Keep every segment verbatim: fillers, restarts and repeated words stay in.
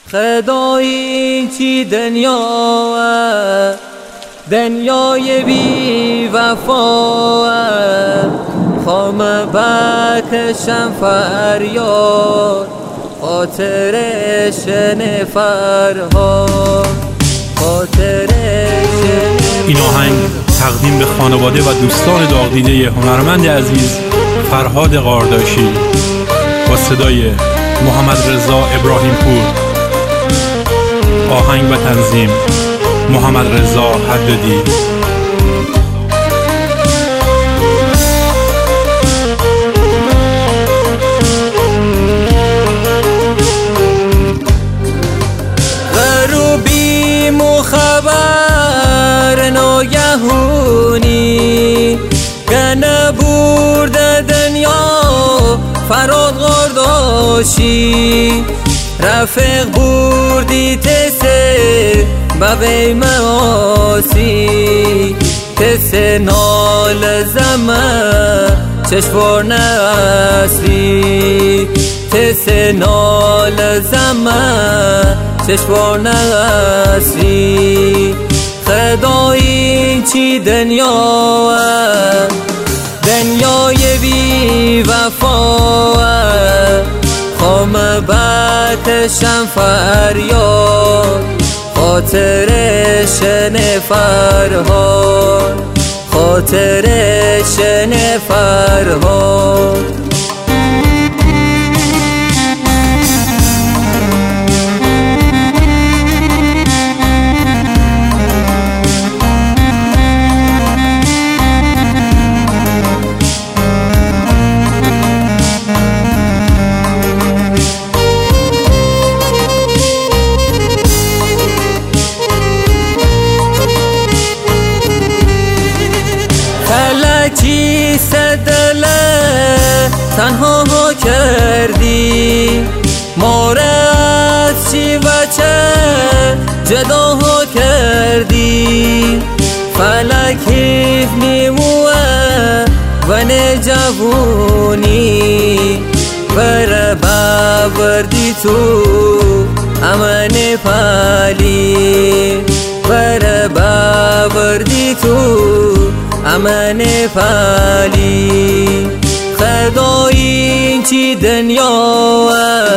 خدایی چی دنیا دنیای بی وفا خام بکشم فریاد خاطرش نفرها خاطرش. این آهنگ تقدیم به خانواده و دوستان داغ‌دیده هنرمند عزیز فرهاد قارداشی با صدای محمد رضا ابراهیم پور. آهنگ و تنظیم محمد رضا حدادی. غروبی مخبر ناگهونی گنه برده دنیا فرهاد قارداشی رفیق بردی تسه بوی معاسی تسه نال زمه چشور نسری تسه نال زمه چشور نسری. خدایی چی دنیا دنیای بی وفا خام بکشم فریاد خاطرش نفرها خاطرش نفرها. فلکی سدله تنها ها کردی ماره از چی و چه جدا ها کردی فلکی نیموه و نجوونی بر باوردی تو امن پالی بر باوردی تو امن پالی. خدایی چی دنیا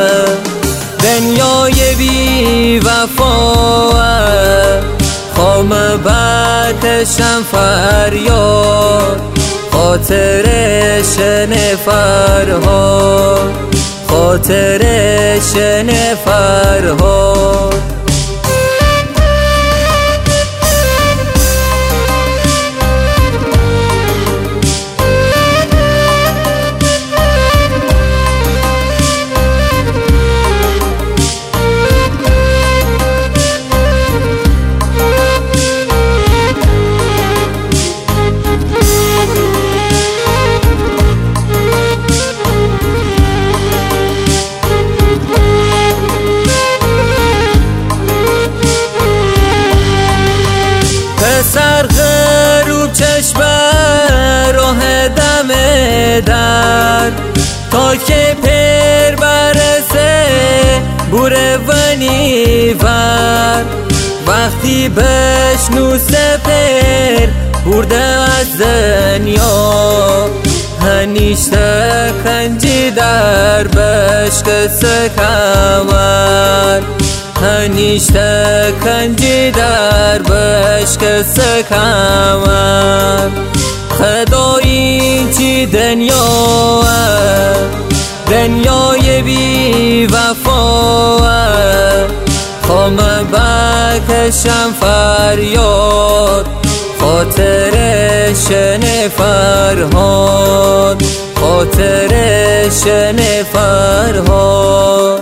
دنیای بی وفا خام بکشم فریاد خاطرش نفرها خاطرش نفرها. پسر غروب چشم راه دم در تا که پر برسه بوره و نیور وقتی بشنو سپر برده از دنیا هنیشته کنجی در بشک سکمر هنیشته کنجی در بشک سکمر. خدایی چی دنیا دنیای بی وفا خام بکشم فریاد خاطرش نفرهاد خاطرش نفرهاد.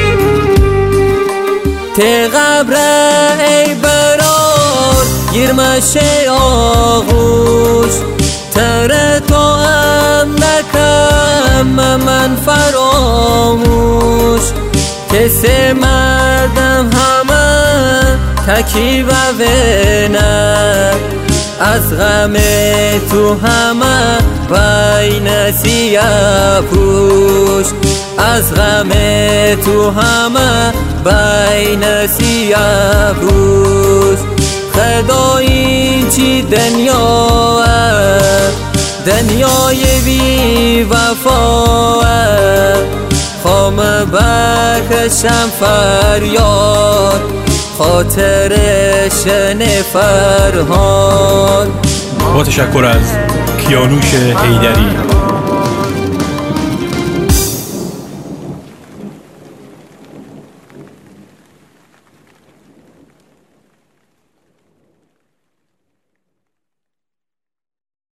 ته قبر ای برار گیرمه آتش آغوش تر تو هم نکم من فراموش که سه مردم همه تکی و نه از غم تو همه بین سیاه پوش از غم تو همه بین سیاه پوش خدا این چی دنیا دنیای بی وفا خام بکشم فریاد خاطر شن فرهاد. با تشکر از کیانوش حیدری.